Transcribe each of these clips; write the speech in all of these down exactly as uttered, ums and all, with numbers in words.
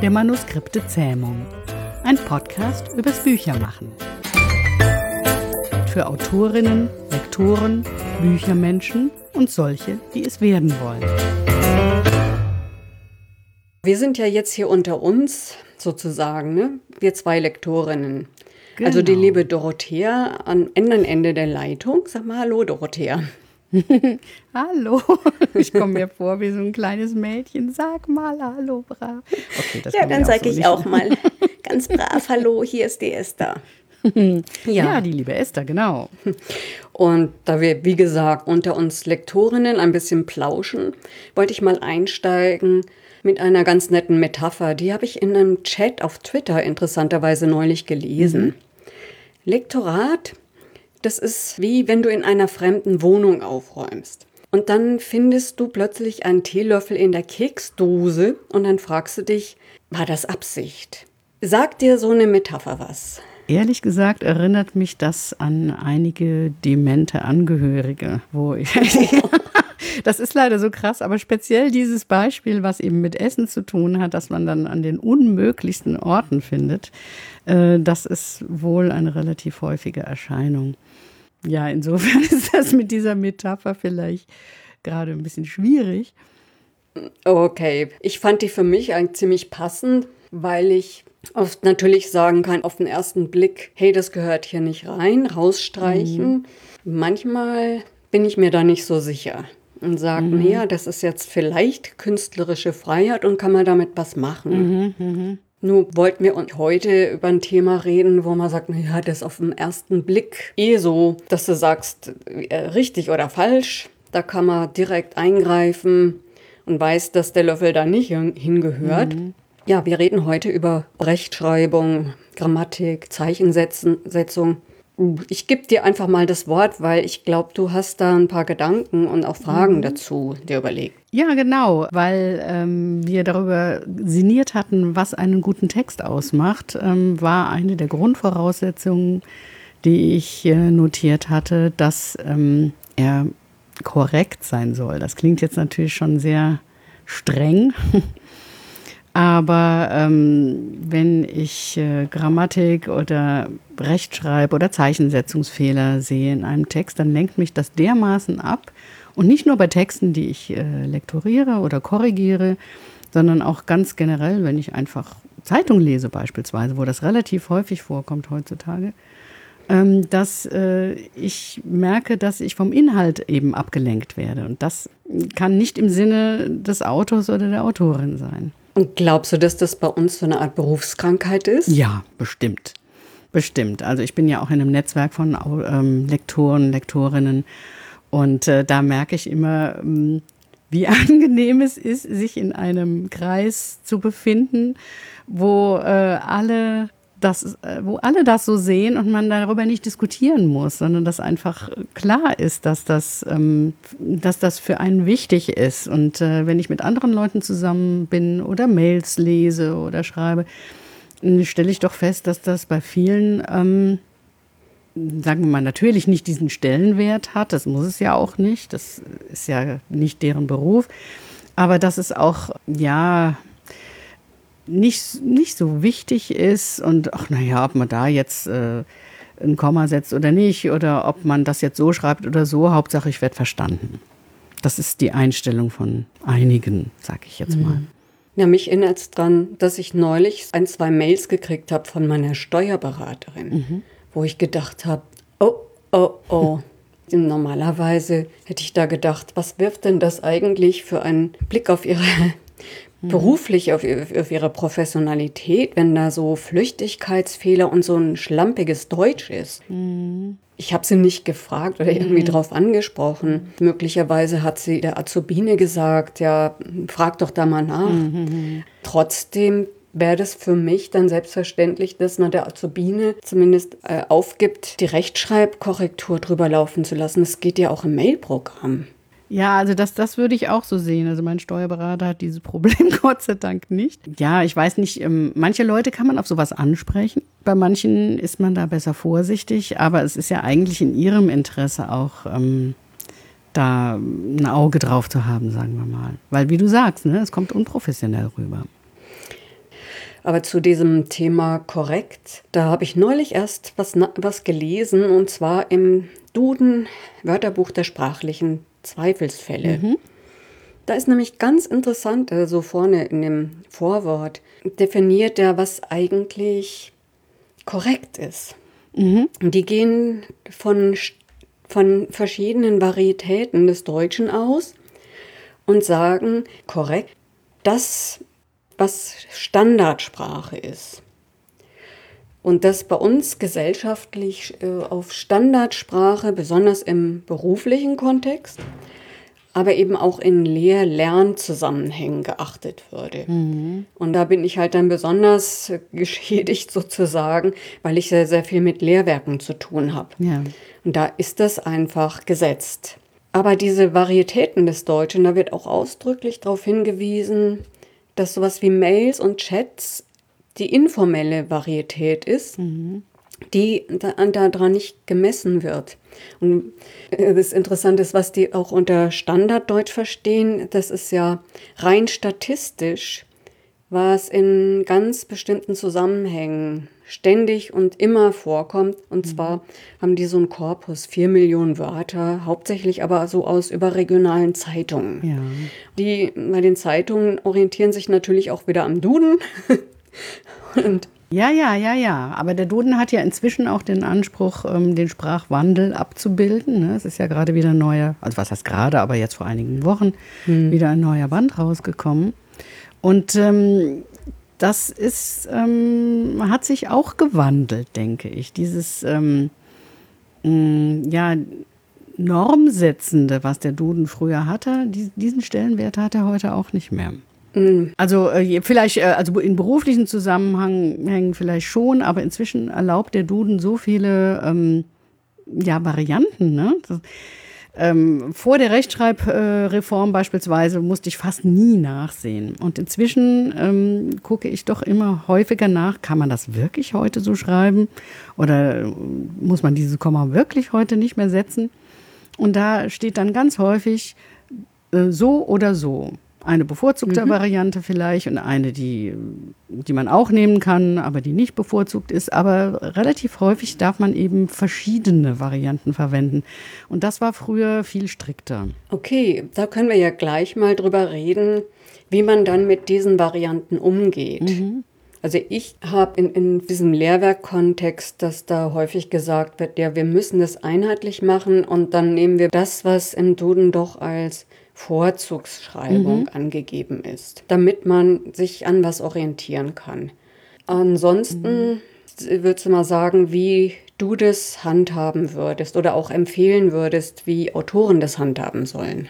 der Manuskripte-Zähmung. Ein Podcast übers Büchermachen. Für Autorinnen, Lektoren, Büchermenschen und solche, die es werden wollen. Wir sind ja jetzt hier unter uns, sozusagen, ne? Wir zwei Lektorinnen. Genau. Also die liebe Dorothea am anderen Ende der Leitung. Sag mal hallo, Dorothea. Hallo, ich komme mir vor wie so ein kleines Mädchen. Sag mal hallo, brav. Okay, das ja, dann sage so ich auch mal ganz brav hallo, hier ist die Esther. ja. ja, die liebe Esther, genau. Und da wir, wie gesagt, unter uns Lektorinnen ein bisschen plauschen, wollte ich mal einsteigen mit einer ganz netten Metapher. Die habe ich in einem Chat auf Twitter interessanterweise neulich gelesen. Mhm. Lektorat, das ist wie wenn du in einer fremden Wohnung aufräumst. Und dann findest du plötzlich einen Teelöffel in der Keksdose und dann fragst du dich, war das Absicht? Sagt dir so eine Metapher was? Ehrlich gesagt erinnert mich das an einige demente Angehörige, wo ich das ist leider so krass, aber speziell dieses Beispiel, was eben mit Essen zu tun hat, dass man dann an den unmöglichsten Orten findet, äh, das ist wohl eine relativ häufige Erscheinung. Ja, insofern ist das mit dieser Metapher vielleicht gerade ein bisschen schwierig. Okay, ich fand die für mich eigentlich ziemlich passend, weil ich oft natürlich sagen kann, auf den ersten Blick, hey, das gehört hier nicht rein, rausstreichen. Mhm. Manchmal bin ich mir da nicht so sicher und sage, mhm. naja, das ist jetzt vielleicht künstlerische Freiheit und kann man damit was machen. Mhm, mh. Nur wollten wir heute über ein Thema reden, wo man sagt, naja, das ist auf den ersten Blick eh so, dass du sagst, äh, richtig oder falsch. Da kann man direkt eingreifen und weiß, dass der Löffel da nicht hingehört. Mhm. Ja, wir reden heute über Rechtschreibung, Grammatik, Zeichensetzung. Ich gebe dir einfach mal das Wort, weil ich glaube, du hast da ein paar Gedanken und auch Fragen mhm. dazu dir überlegt. Ja, genau, weil ähm, wir darüber sinniert hatten, was einen guten Text ausmacht, ähm, war eine der Grundvoraussetzungen, die ich äh, notiert hatte, dass ähm, er korrekt sein soll. Das klingt jetzt natürlich schon sehr streng. Aber ähm, wenn ich äh, Grammatik oder Rechtschreib- oder Zeichensetzungsfehler sehe in einem Text, dann lenkt mich das dermaßen ab. Und nicht nur bei Texten, die ich äh, lektoriere oder korrigiere, sondern auch ganz generell, wenn ich einfach Zeitung lese beispielsweise, wo das relativ häufig vorkommt heutzutage, ähm, dass äh, ich merke, dass ich vom Inhalt eben abgelenkt werde. Und das kann nicht im Sinne des Autors oder der Autorin sein. Und glaubst du, dass das bei uns so eine Art Berufskrankheit ist? Ja, bestimmt. Bestimmt. Also ich bin ja auch in einem Netzwerk von ähm, Lektoren, Lektorinnen und äh, da merke ich immer, ähm, wie angenehm es ist, sich in einem Kreis zu befinden, wo äh, alle das, äh, wo alle das so sehen und man darüber nicht diskutieren muss, sondern dass einfach klar ist, dass das, ähm, dass das für einen wichtig ist. Und äh, wenn ich mit anderen Leuten zusammen bin oder Mails lese oder schreibe, stelle ich doch fest, dass das bei vielen, ähm, sagen wir mal, natürlich nicht diesen Stellenwert hat. Das muss es ja auch nicht. Das ist ja nicht deren Beruf. Aber dass es auch, ja, nicht, nicht so wichtig ist und ach naja, ob man da jetzt äh, ein Komma setzt oder nicht oder ob man das jetzt so schreibt oder so, Hauptsache ich werde verstanden. Das ist die Einstellung von einigen, sag ich jetzt mal. Ja, mich erinnert es dran, dass ich neulich ein, zwei Mails gekriegt habe von meiner Steuerberaterin, mhm. wo ich gedacht habe, oh, oh, oh. Normalerweise hätte ich da gedacht, was wirft denn das eigentlich für einen Blick auf ihre beruflich auf, auf ihre Professionalität, wenn da so Flüchtigkeitsfehler und so ein schlampiges Deutsch ist. Mhm. Ich habe sie nicht gefragt oder irgendwie mhm. drauf angesprochen. Möglicherweise hat sie der Azubine gesagt, ja, frag doch da mal nach. Mhm. Trotzdem wäre das für mich dann selbstverständlich, dass man der Azubine zumindest äh, aufgibt, die Rechtschreibkorrektur drüber laufen zu lassen. Das geht ja auch im Mailprogramm. Ja, also das, das würde ich auch so sehen. Also mein Steuerberater hat dieses Problem Gott sei Dank nicht. Ja, ich weiß nicht, ähm, manche Leute kann man auf sowas ansprechen. Bei manchen ist man da besser vorsichtig. Aber es ist ja eigentlich in ihrem Interesse auch, ähm, da ein Auge drauf zu haben, sagen wir mal. Weil wie du sagst, ne, es kommt unprofessionell rüber. Aber zu diesem Thema korrekt, da habe ich neulich erst was, was gelesen, und zwar im Duden Wörterbuch der sprachlichen Zweifelsfälle. Mhm. Da ist nämlich ganz interessant, so also vorne in dem Vorwort, definiert er, was eigentlich korrekt ist. Mhm. Die gehen von, von verschiedenen Varietäten des Deutschen aus und sagen, korrekt, das, was Standardsprache ist. Und das bei uns gesellschaftlich äh, auf Standardsprache, besonders im beruflichen Kontext, aber eben auch in Lehr-Lern-Zusammenhängen geachtet würde. Mhm. Und da bin ich halt dann besonders geschädigt sozusagen, weil ich sehr, sehr viel mit Lehrwerken zu tun habe. Ja. Und da ist das einfach gesetzt. Aber diese Varietäten des Deutschen, da wird auch ausdrücklich darauf hingewiesen, dass sowas wie Mails und Chats die informelle Varietät ist, mhm. die daran da nicht gemessen wird. Und das Interessante ist, was die auch unter Standarddeutsch verstehen, das ist ja rein statistisch, was in ganz bestimmten Zusammenhängen ständig und immer vorkommt. Und zwar haben die so einen Korpus, vier Millionen Wörter, hauptsächlich aber so aus überregionalen Zeitungen. Ja. Die bei den Zeitungen orientieren sich natürlich auch wieder am Duden. und Ja, ja, ja, ja. Aber der Duden hat ja inzwischen auch den Anspruch, ähm, den Sprachwandel abzubilden. Ne? Es ist ja gerade wieder ein neuer, also was heißt gerade, aber jetzt vor einigen Wochen hm. wieder ein neuer Band rausgekommen. Und ähm, das ist, ähm, hat sich auch gewandelt, denke ich. Dieses ähm, mh, ja, Normsetzende, was der Duden früher hatte, die, diesen Stellenwert hat er heute auch nicht mehr. Also äh, vielleicht, äh, also in beruflichen Zusammenhängen vielleicht schon, aber inzwischen erlaubt der Duden so viele ähm, ja, Varianten. Ne? Das, ähm, vor der Rechtschreibreform äh, beispielsweise musste ich fast nie nachsehen. Und inzwischen ähm, gucke ich doch immer häufiger nach, kann man das wirklich heute so schreiben? Oder muss man dieses Komma wirklich heute nicht mehr setzen? Und da steht dann ganz häufig äh, so oder so. Eine bevorzugte mhm. Variante vielleicht und eine, die, die man auch nehmen kann, aber die nicht bevorzugt ist. Aber relativ häufig darf man eben verschiedene Varianten verwenden. Und das war früher viel strikter. Okay, da können wir ja gleich mal drüber reden, wie man dann mit diesen Varianten umgeht. Mhm. Also ich habe in, in diesem Lehrwerkkontext, dass da häufig gesagt wird, ja, wir müssen das einheitlich machen und dann nehmen wir das, was im Duden doch als Vorzugsschreibung mhm. angegeben ist, damit man sich an was orientieren kann. Ansonsten mhm. würdest du mal sagen, wie du das handhaben würdest oder auch empfehlen würdest, wie Autoren das handhaben sollen?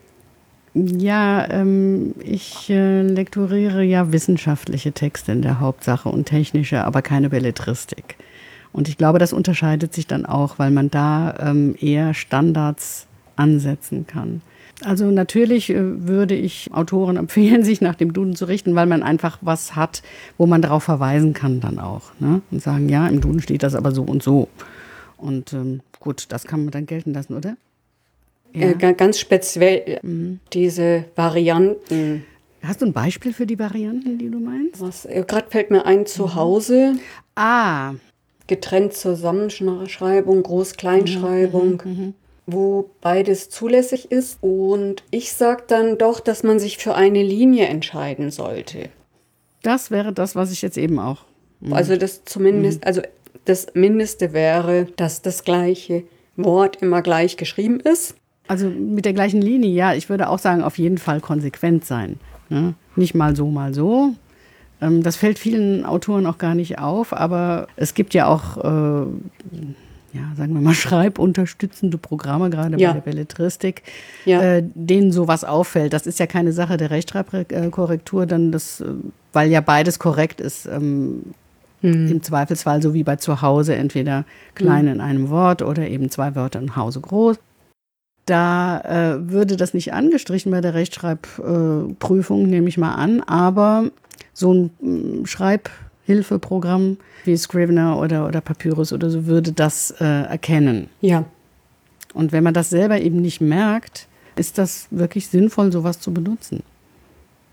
Ja, ähm, ich äh, lektoriere ja wissenschaftliche Texte in der Hauptsache und technische, aber keine Belletristik. Und ich glaube, das unterscheidet sich dann auch, weil man da ähm, eher Standards ansetzen kann. Also natürlich äh, würde ich Autoren empfehlen, sich nach dem Duden zu richten, weil man einfach was hat, wo man darauf verweisen kann dann auch. Ne? Und sagen, ja, im Duden steht das aber so und so. Und ähm, gut, das kann man dann gelten lassen, oder? Ja. Äh, ganz speziell mhm. diese Varianten. Hast du ein Beispiel für die Varianten, die du meinst? Was, äh, gerade fällt mir ein, zu Hause. Ah. Getrennt Zusammenschreibung, Groß-Kleinschreibung. Mhm, mhm. Wo beides zulässig ist. Und ich sage dann doch, dass man sich für eine Linie entscheiden sollte. Das wäre das, was ich jetzt eben auch. Mhm. Also das zumindest, mhm. also das Mindeste wäre, dass das gleiche Wort immer gleich geschrieben ist. Also mit der gleichen Linie, ja. Ich würde auch sagen, auf jeden Fall konsequent sein. Ne? Nicht mal so, mal so. Ähm, das fällt vielen Autoren auch gar nicht auf, aber es gibt ja auch äh, ja, sagen wir mal, schreibunterstützende Programme, gerade ja. bei der Belletristik, ja. äh, denen sowas auffällt. Das ist ja keine Sache der Rechtschreibkorrektur, dann das, weil ja beides korrekt ist. Ähm, hm. Im Zweifelsfall, so wie bei zu Hause, entweder klein hm. in einem Wort oder eben zwei Wörter in Hause groß. Da äh, würde das nicht angestrichen bei der Rechtschreibprüfung, äh, nehme ich mal an, aber so ein äh, Schreib Hilfeprogramm wie Scrivener oder, oder Papyrus oder so würde das äh, erkennen. Ja. Und wenn man das selber eben nicht merkt, ist das wirklich sinnvoll, sowas zu benutzen.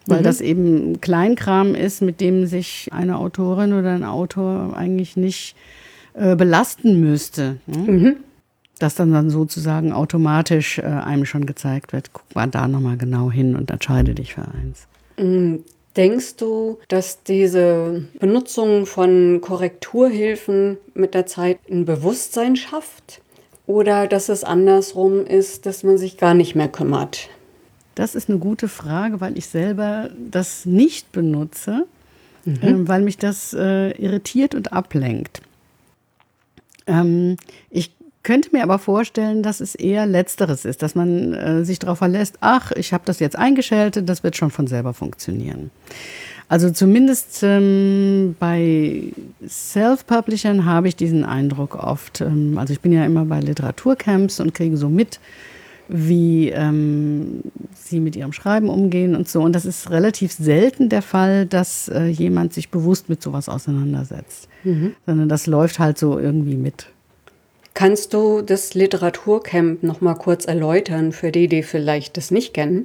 weil mhm. das eben Kleinkram ist, mit dem sich eine Autorin oder ein Autor eigentlich nicht äh, belasten müsste. Ne? Mhm. Das dann, dann sozusagen automatisch äh, einem schon gezeigt wird. Guck mal da nochmal genau hin und entscheide dich für eins. Mhm. Denkst du, dass diese Benutzung von Korrekturhilfen mit der Zeit ein Bewusstsein schafft? Oder dass es andersrum ist, dass man sich gar nicht mehr kümmert? Das ist eine gute Frage, weil ich selber das nicht benutze, mhm. äh, weil mich das äh, irritiert und ablenkt. Ähm, ich könnte mir aber vorstellen, dass es eher Letzteres ist, dass man äh, sich darauf verlässt, ach, ich habe das jetzt eingeschaltet, das wird schon von selber funktionieren. Also zumindest ähm, bei Self-Publishern habe ich diesen Eindruck oft. Ähm, also ich bin ja immer bei Literaturcamps und kriege so mit, wie ähm, sie mit ihrem Schreiben umgehen und so. Und das ist relativ selten der Fall, dass äh, jemand sich bewusst mit sowas auseinandersetzt. Mhm. Sondern das läuft halt so irgendwie mit. Kannst du das Literaturcamp noch mal kurz erläutern für die, die vielleicht das nicht kennen?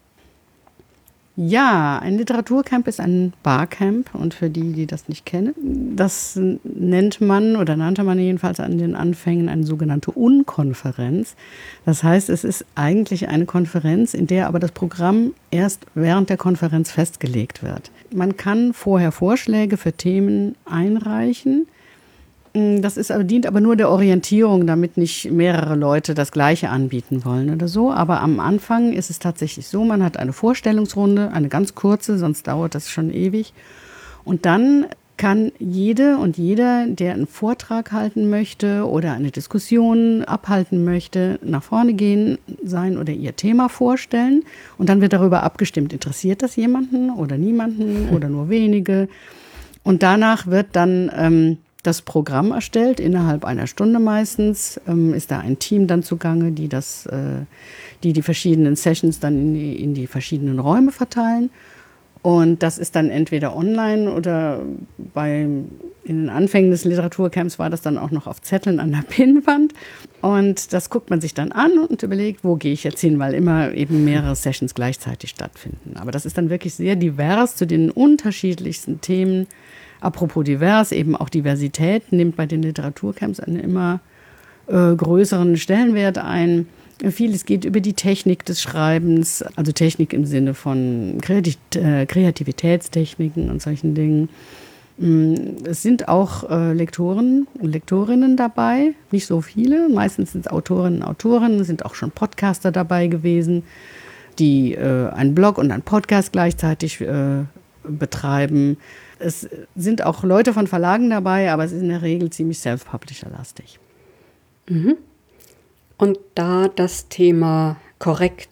Ja, ein Literaturcamp ist ein Barcamp und für die, die das nicht kennen, das nennt man oder nannte man jedenfalls an den Anfängen eine sogenannte Unkonferenz. Das heißt, es ist eigentlich eine Konferenz, in der aber das Programm erst während der Konferenz festgelegt wird. Man kann vorher Vorschläge für Themen einreichen. Das ist, dient aber nur der Orientierung, damit nicht mehrere Leute das Gleiche anbieten wollen oder so. Aber am Anfang ist es tatsächlich so, man hat eine Vorstellungsrunde, eine ganz kurze, sonst dauert das schon ewig. Und dann kann jede und jeder, der einen Vortrag halten möchte oder eine Diskussion abhalten möchte, nach vorne gehen, sein oder ihr Thema vorstellen. Und dann wird darüber abgestimmt, interessiert das jemanden oder niemanden oder nur wenige. Und danach wird dann ähm, das Programm erstellt, innerhalb einer Stunde meistens, ähm, ist da ein Team dann zugange, die das, äh, die, die verschiedenen Sessions dann in die, in die verschiedenen Räume verteilen. Und das ist dann entweder online oder bei, in den Anfängen des Literaturcamps war das dann auch noch auf Zetteln an der Pinnwand. Und das guckt man sich dann an und überlegt, wo gehe ich jetzt hin, weil immer eben mehrere Sessions gleichzeitig stattfinden. Aber das ist dann wirklich sehr divers zu den unterschiedlichsten Themen. Apropos divers, eben auch Diversität nimmt bei den Literaturcamps einen immer äh, größeren Stellenwert ein. Vieles geht über die Technik des Schreibens, also Technik im Sinne von Kreativ- äh, Kreativitätstechniken und solchen Dingen. Es sind auch äh, Lektoren und Lektorinnen dabei, nicht so viele. Meistens sind es Autorinnen und Autoren, sind auch schon Podcaster dabei gewesen, die äh, einen Blog und einen Podcast gleichzeitig äh, betreiben. Es sind auch Leute von Verlagen dabei, aber es ist in der Regel ziemlich self-publisher-lastig. Mhm. Und da das Thema korrekt.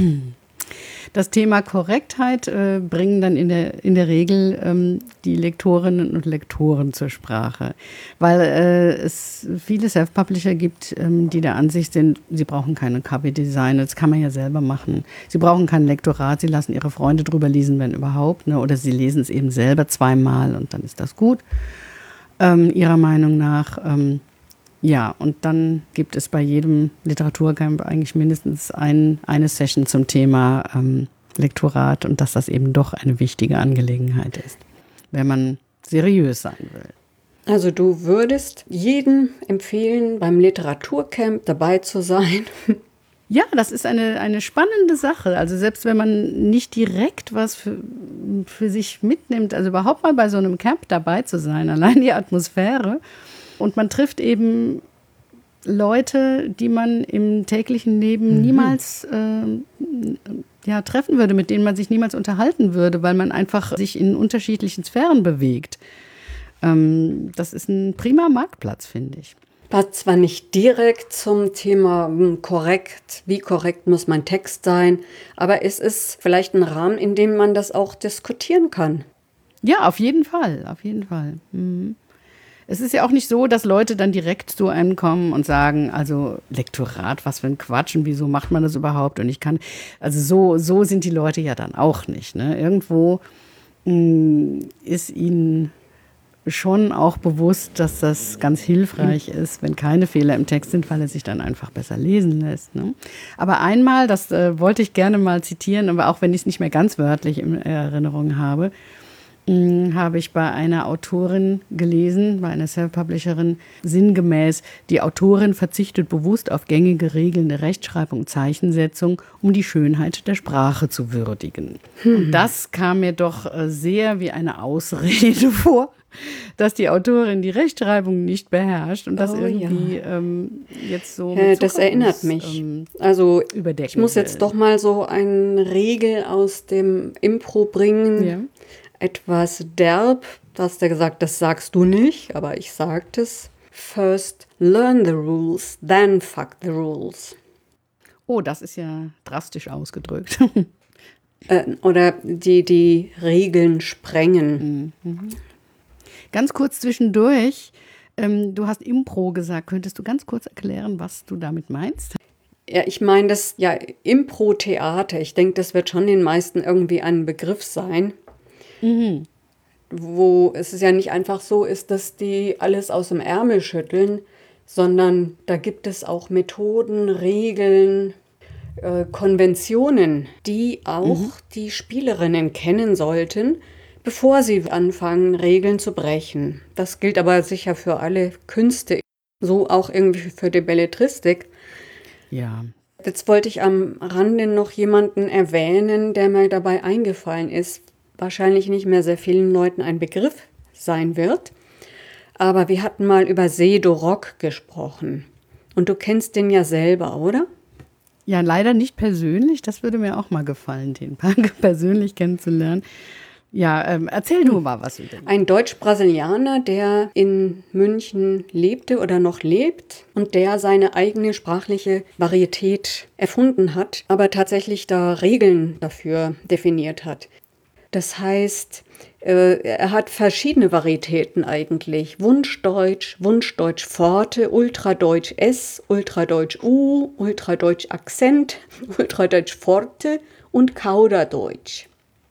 Das Thema Korrektheit äh, bringen dann in der, in der Regel ähm, die Lektorinnen und Lektoren zur Sprache, weil äh, es viele Self-Publisher gibt, ähm, die der Ansicht sind, sie brauchen keine Copy-Design, das kann man ja selber machen. Sie brauchen kein Lektorat, sie lassen ihre Freunde drüber lesen, wenn überhaupt, ne? Oder sie lesen es eben selber zweimal und dann ist das gut, ähm, ihrer Meinung nach. Ähm, Ja, und dann gibt es bei jedem Literaturcamp eigentlich mindestens ein, eine Session zum Thema ähm, Lektorat und dass das eben doch eine wichtige Angelegenheit ist, wenn man seriös sein will. Also du würdest jedem empfehlen, beim Literaturcamp dabei zu sein? Ja, das ist eine, eine spannende Sache. Also selbst wenn man nicht direkt was für, für sich mitnimmt, also überhaupt mal bei so einem Camp dabei zu sein, allein die Atmosphäre. Und man trifft eben Leute, die man im täglichen Leben mhm. niemals äh, ja, treffen würde, mit denen man sich niemals unterhalten würde, weil man einfach sich in unterschiedlichen Sphären bewegt. Ähm, das ist ein prima Marktplatz, finde ich. War zwar nicht direkt zum Thema korrekt, wie korrekt muss mein Text sein, aber es ist vielleicht ein Rahmen, in dem man das auch diskutieren kann. Ja, auf jeden Fall, auf jeden Fall. Mhm. Es ist ja auch nicht so, dass Leute dann direkt zu einem kommen und sagen, also Lektorat, was für ein Quatsch und wieso macht man das überhaupt? Und ich kann, also so, so sind die Leute ja dann auch nicht. Ne? Irgendwo mh, ist ihnen schon auch bewusst, dass das ganz hilfreich ist, wenn keine Fehler im Text sind, weil er sich dann einfach besser lesen lässt. Ne? Aber einmal, das äh, wollte ich gerne mal zitieren, aber auch wenn ich es nicht mehr ganz wörtlich in Erinnerung habe, mh, habe ich bei einer Autorin gelesen, bei einer Self-Publisherin, sinngemäß, die Autorin verzichtet bewusst auf gängige Regeln der Rechtschreibung und Zeichensetzung, um die Schönheit der Sprache zu würdigen. Hm. Und das kam mir doch äh, sehr wie eine Ausrede vor, dass die Autorin die Rechtschreibung nicht beherrscht und das oh, irgendwie ja. ähm, jetzt so äh, mit das erinnert mich. Ähm, also ich muss jetzt will. doch mal so eine Regel aus dem Impro bringen. Ja. Etwas derb. Du hast ja gesagt, das sagst du nicht, aber ich sag es. First learn the rules, then fuck the rules. Oh, das ist ja drastisch ausgedrückt. äh, oder die, die Regeln sprengen. Mhm. Ganz kurz zwischendurch, ähm, du hast Impro gesagt. Könntest du ganz kurz erklären, was du damit meinst? Ja, ich meine das, ja, Impro-Theater. Ich denke, das wird schon den meisten irgendwie ein Begriff sein. Mhm. Wo es ja nicht einfach so ist, dass die alles aus dem Ärmel schütteln, sondern da gibt es auch Methoden, Regeln, äh, Konventionen, die auch mhm. die Spielerinnen kennen sollten, bevor sie anfangen, Regeln zu brechen. Das gilt aber sicher für alle Künste, so auch irgendwie für die Belletristik. Ja. Jetzt wollte ich am Rande noch jemanden erwähnen, der mir dabei eingefallen ist. Wahrscheinlich nicht mehr sehr vielen Leuten ein Begriff sein wird. Aber wir hatten mal über Sedo Rock gesprochen. Und du kennst den ja selber, oder? Ja, leider nicht persönlich. Das würde mir auch mal gefallen, den persönlich kennenzulernen. Ja, ähm, erzähl du mal was über den. Ein Deutsch-Brasilianer, der in München lebte oder noch lebt und der seine eigene sprachliche Varietät erfunden hat, aber tatsächlich da Regeln dafür definiert hat. Das heißt, äh, er hat verschiedene Varietäten eigentlich. Wunschdeutsch, Wunschdeutsch Forte, Ultradeutsch S, Ultradeutsch U, Ultradeutsch Akzent, Ultradeutsch Forte und Kauderdeutsch.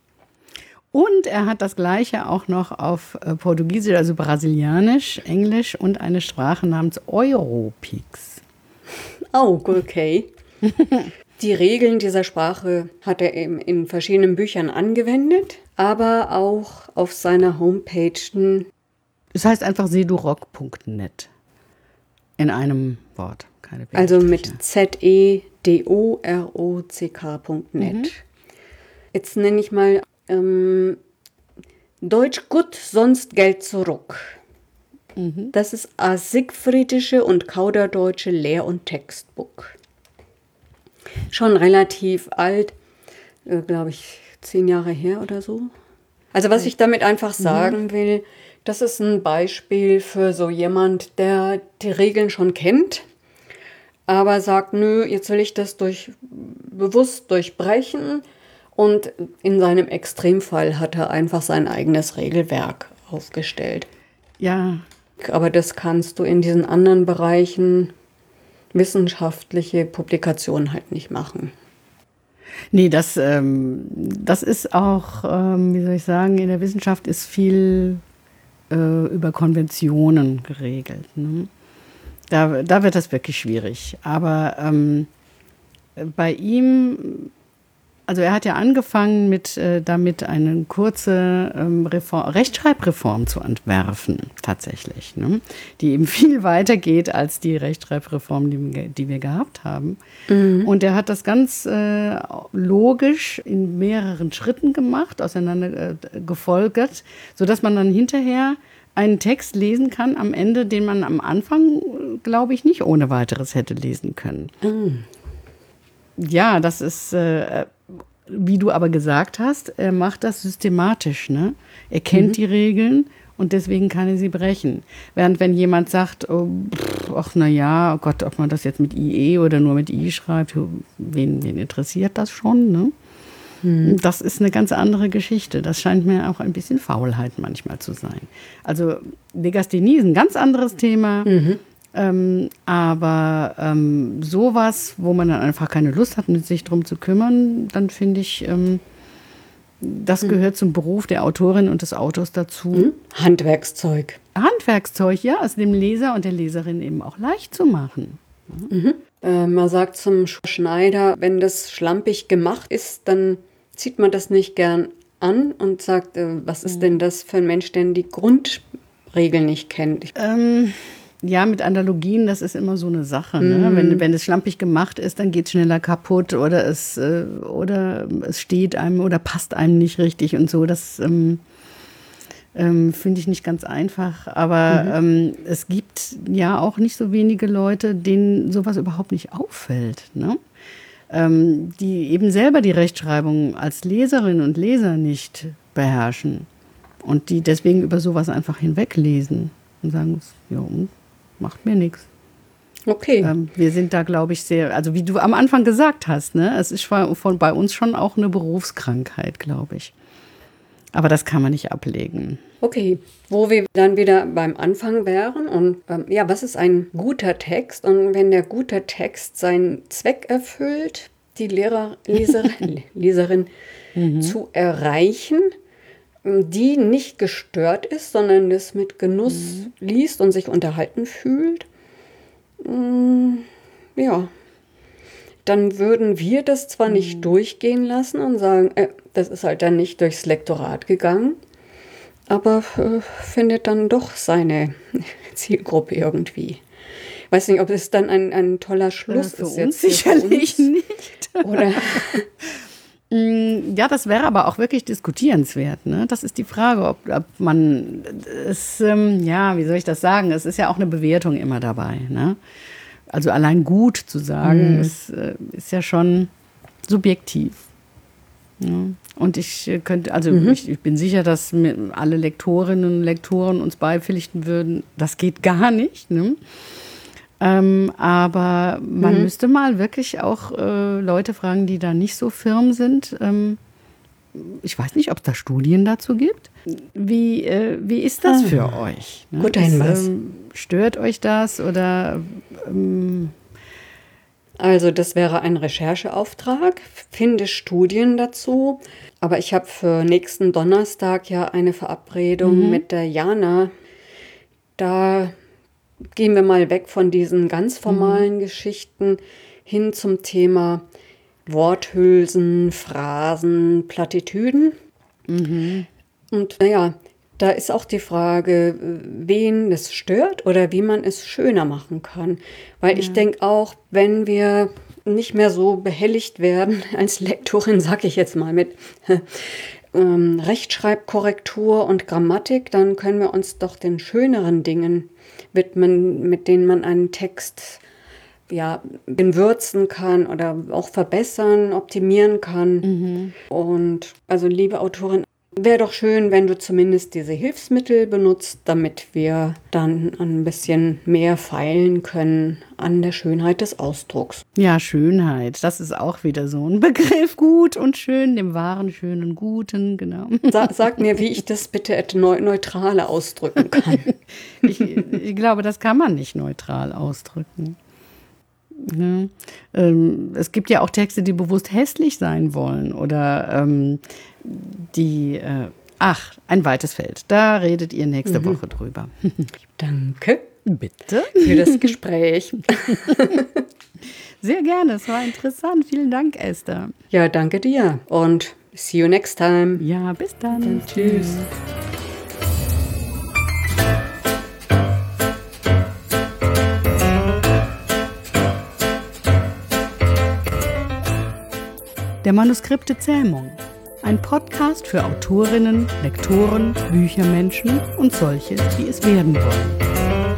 Und er hat das Gleiche auch noch auf äh, Portugiesisch, also Brasilianisch, Englisch und eine Sprache namens Europix. Oh, okay. Die Regeln dieser Sprache hat er eben in verschiedenen Büchern angewendet, aber auch auf seiner Homepage. Es heißt einfach sedorock punkt net. In einem Wort, keine Also mit Z E D O R O C K punkt net. Mhm. Jetzt nenne ich mal ähm, Deutsch gut, sonst Geld zurück. Mhm. Das ist a Siegfriedische und Kauderdeutsche Lehr- und Textbuch. Schon relativ alt, äh, glaube ich, zehn Jahre her oder so. Also was ich damit einfach sagen mhm. will, das ist ein Beispiel für so jemand, der die Regeln schon kennt, aber sagt, nö, jetzt will ich das durch, bewusst durchbrechen. Und in seinem Extremfall hat er einfach sein eigenes Regelwerk aufgestellt. Ja. Aber das kannst du in diesen anderen Bereichen wissenschaftliche Publikationen halt nicht machen. Nee, das, ähm, das ist auch, ähm, wie soll ich sagen, in der Wissenschaft ist viel äh, über Konventionen geregelt. Ne? Da, da wird das wirklich schwierig. Aber ähm, bei ihm, also er hat ja angefangen mit, äh, damit eine kurze ähm, Reform, Rechtschreibreform zu entwerfen, tatsächlich, ne? Die eben viel weiter geht als die Rechtschreibreform, die, die wir gehabt haben. Mhm. Und er hat das ganz äh, logisch in mehreren Schritten gemacht, auseinander äh, gefolgert, sodass man dann hinterher einen Text lesen kann am Ende, den man am Anfang, glaube ich, nicht ohne weiteres hätte lesen können. Mhm. Ja, das ist... Äh, wie du aber gesagt hast, er macht das systematisch, ne? Er kennt mhm. die Regeln und deswegen kann er sie brechen. Während wenn jemand sagt, oh, pff, ach na ja, oh Gott, ob man das jetzt mit I E oder nur mit I schreibt, wen, wen interessiert das schon, ne? Mhm. Das ist eine ganz andere Geschichte. Das scheint mir auch ein bisschen Faulheit manchmal zu sein. Also Legasthenie ist ein ganz anderes Thema. Mhm. Ähm, aber ähm, sowas, wo man dann einfach keine Lust hat, sich drum zu kümmern, dann finde ich, ähm, Das gehört zum Beruf der Autorin und des Autors dazu. Hm? Handwerkszeug. Handwerkszeug, ja, es dem Leser und der Leserin eben auch leicht zu machen. Mhm. Äh, man sagt zum Schneider, wenn das schlampig gemacht ist, dann zieht man das nicht gern an und sagt, äh, was ist denn das für ein Mensch, der die Grundregeln nicht kennt? Ich Ähm, ja, mit Analogien, das ist immer so eine Sache. Ne? Mm. Wenn, wenn es schlampig gemacht ist, dann geht es schneller kaputt oder es, äh, oder es steht einem oder passt einem nicht richtig und so. Das ähm, ähm, finde ich nicht ganz einfach. Aber mhm. ähm, es gibt ja auch nicht so wenige Leute, denen sowas überhaupt nicht auffällt. Ne? Ähm, die eben selber die Rechtschreibung als Leserinnen und Leser nicht beherrschen und die deswegen über sowas einfach hinweglesen und sagen, ja, macht mir nichts. Okay. Ähm, wir sind da, glaube ich, sehr, also wie du am Anfang gesagt hast, ne, es ist von, von bei uns schon auch eine Berufskrankheit, glaube ich. Aber das kann man nicht ablegen. Okay, wo wir dann wieder beim Anfang wären und ähm, ja, was ist ein guter Text? Und wenn der gute Text seinen Zweck erfüllt, die Lehrer, Leserin, Leserin mhm. zu erreichen, die nicht gestört ist, sondern das mit Genuss mhm. liest und sich unterhalten fühlt, mm, ja, dann würden wir das zwar mhm. nicht durchgehen lassen und sagen, äh, das ist halt dann nicht durchs Lektorat gegangen, aber äh, findet dann doch seine Zielgruppe irgendwie. Ich weiß nicht, ob es dann ein, ein toller Schluss äh, für ist. Uns jetzt sicherlich für uns. Nicht. Oder... Ja, das wäre aber auch wirklich diskutierenswert. Ne? Das ist die Frage, ob, ob man es, ähm, ja, wie soll ich das sagen? Es ist ja auch eine Bewertung immer dabei. Ne? Also allein gut zu sagen, mhm. ist, äh, ist ja schon subjektiv. Ja? Und ich könnte, also mhm. ich, ich bin sicher, dass alle Lektorinnen und Lektoren uns beipflichten würden, das geht gar nicht. Ne? Ähm, aber man mhm. müsste mal wirklich auch äh, Leute fragen, die da nicht so firm sind. Ähm, ich weiß nicht, ob es da Studien dazu gibt. Wie, äh, wie ist das ah. für euch? Ne? Guter Hinweis. Ähm, stört euch das oder? Ähm also das wäre ein Rechercheauftrag. Finde Studien dazu. Aber ich habe für nächsten Donnerstag ja eine Verabredung mhm. mit der Jana. Da gehen wir mal weg von diesen ganz formalen mhm. Geschichten hin zum Thema Worthülsen, Phrasen, Plattitüden. Mhm. Und naja, da ist auch die Frage, wen es stört oder wie man es schöner machen kann. Weil ja. ich denke auch, wenn wir nicht mehr so behelligt werden als Lektorin, sag ich jetzt mal mit ähm, Rechtschreibkorrektur und Grammatik, dann können wir uns doch den schöneren Dingen widmen, mit denen man einen Text ja, würzen kann oder auch verbessern, optimieren kann. Mhm. Und also, liebe Autorin, wäre doch schön, wenn du zumindest diese Hilfsmittel benutzt, damit wir dann ein bisschen mehr feilen können an der Schönheit des Ausdrucks. Ja, Schönheit, das ist auch wieder so ein Begriff. Gut und schön, dem wahren, schönen, guten, genau. Sag, sag mir, wie ich das bitte neutral ausdrücken kann. ich, ich glaube, das kann man nicht neutral ausdrücken. Ja. Ähm, es gibt ja auch Texte, die bewusst hässlich sein wollen oder ähm, die, äh, ach, ein weites Feld. Da redet ihr nächste mhm. Woche drüber. Danke. Bitte. Für das Gespräch. Sehr gerne, es war interessant. Vielen Dank, Esther. Ja, danke dir und see you next time. Ja, bis dann. dann tschüss. Der Manuskripte Zähmung. Ein Podcast für Autorinnen, Lektoren, Büchermenschen und solche, die es werden wollen.